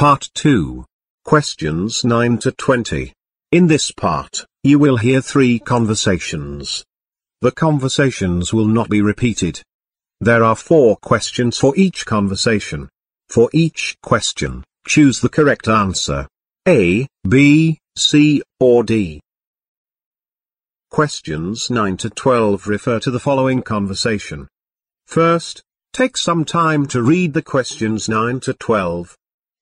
Part 2. Questions 9 to 20. In this part, you will hear 3 conversations. The conversations will not be repeated. There are 4 questions for each conversation. For each question, choose the correct answer. A, B, C, or D. Questions 9 to 12 refer to the following conversation. First, take some time to read the questions 9 to 12.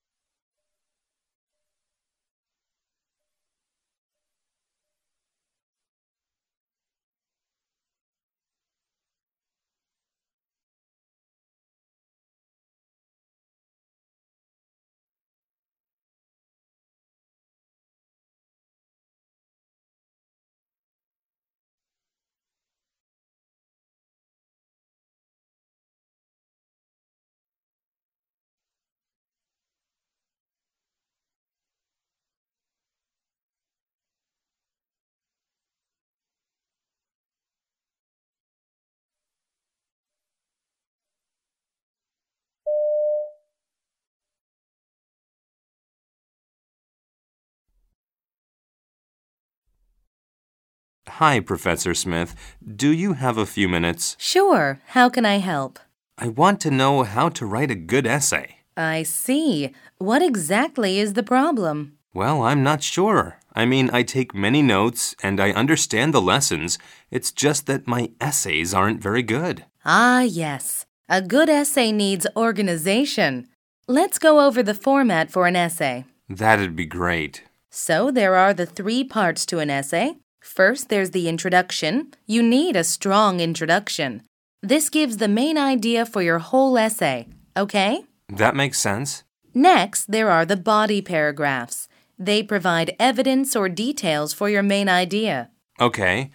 Hi, Professor Smith. Do you have a few minutes? Sure. How can I help? I want to know how to write a good essay. I see. What exactly is the problem? Well, I'm not sure. I take many notes and I understand the lessons. It's just that my essays aren't very good. Ah, yes. A good essay needs organization. Let's go over the format for an essay. That'd be great. So there are the 3 parts to an essay. First, there's the introduction. You need a strong introduction. This gives the main idea for your whole essay, okay? That makes sense. Next, there are the body paragraphs. They provide evidence or details for your main idea. Okay.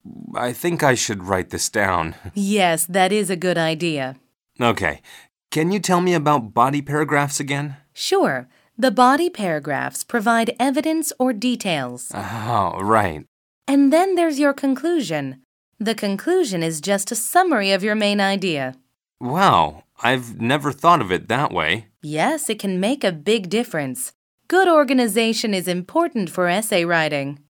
I think I should write this down. Yes, that is a good idea. Okay. Can you tell me about body paragraphs again? Sure. The body paragraphs provide evidence or details. Oh, right. And then there's your conclusion. The conclusion is just a summary of your main idea. Wow, I've never thought of it that way. Yes, it can make a big difference. Good organization is important for essay writing.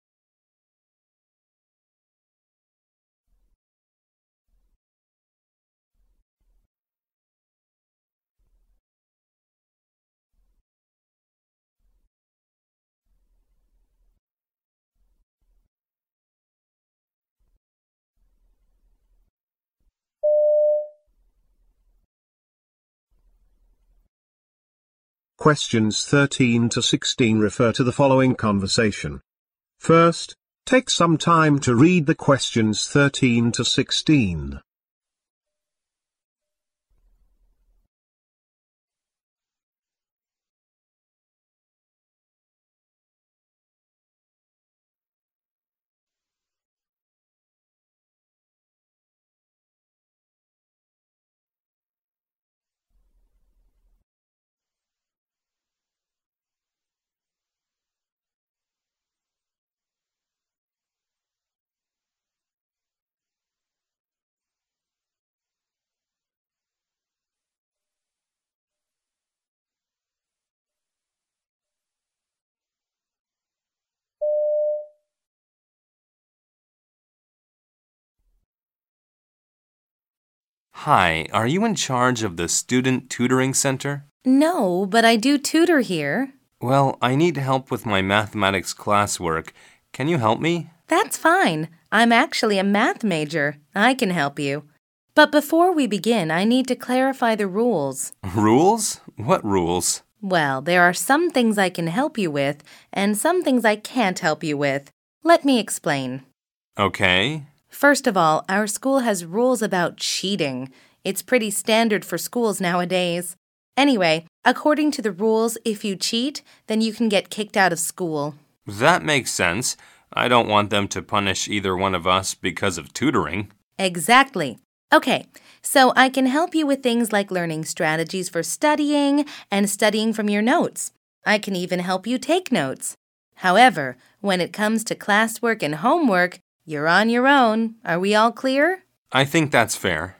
Questions 13 to 16 refer to the following conversation. First, take some time to read the questions 13 to 16. Hi, are you in charge of the Student Tutoring Center? No, but I do tutor here. Well, I need help with my mathematics classwork. Can you help me? That's fine. I'm actually a math major. I can help you. But before we begin, I need to clarify the rules. Rules? What rules? Well, there are some things I can help you with, and some things I can't help you with. Let me explain. Okay. First of all, our school has rules about cheating. It's pretty standard for schools nowadays. Anyway, according to the rules, if you cheat, then you can get kicked out of school. That makes sense. I don't want them to punish either one of us because of tutoring. Exactly. Okay, so I can help you with things like learning strategies for studying and studying from your notes. I can even help you take notes. However, when it comes to classwork and homework, you're on your own. Are we all clear? I think that's fair.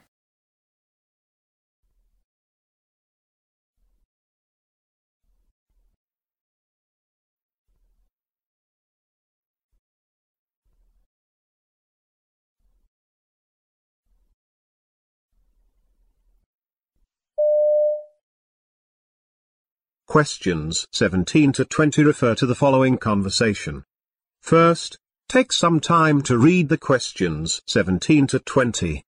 Questions 17 to 20 refer to the following conversation. First, take some time to read the questions 17 to 20.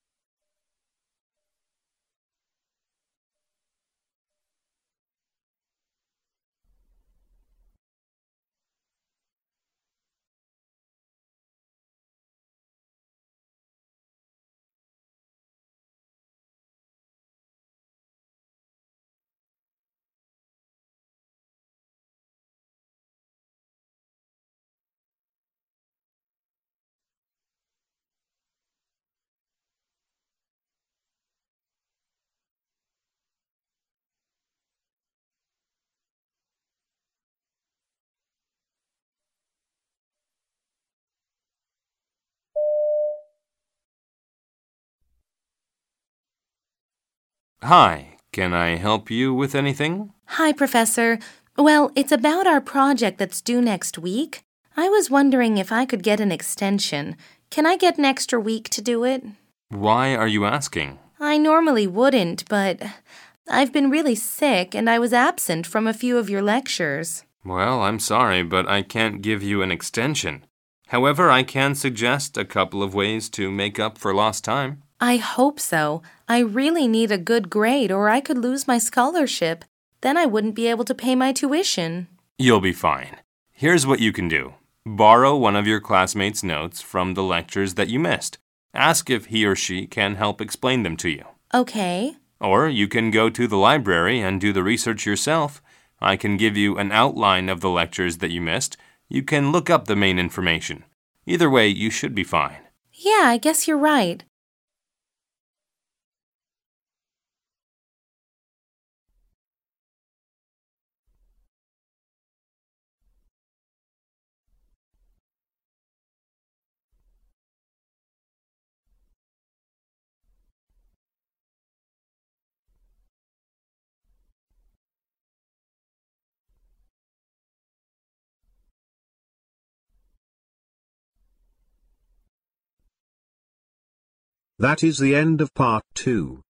Hi, can I help you with anything? Hi, Professor. Well, it's about our project that's due next week. I was wondering if I could get an extension. Can I get an extra week to do it? Why are you asking? I normally wouldn't, but I've been really sick and I was absent from a few of your lectures. Well, I'm sorry, but I can't give you an extension. However, I can suggest a couple of ways to make up for lost time. I hope so. I really need a good grade or I could lose my scholarship. Then I wouldn't be able to pay my tuition. You'll be fine. Here's what you can do. Borrow one of your classmates' notes from the lectures that you missed. Ask if he or she can help explain them to you. Okay. Or you can go to the library and do the research yourself. I can give you an outline of the lectures that you missed. You can look up the main information. Either way, you should be fine. Yeah, I guess you're right. That is the end of part 2.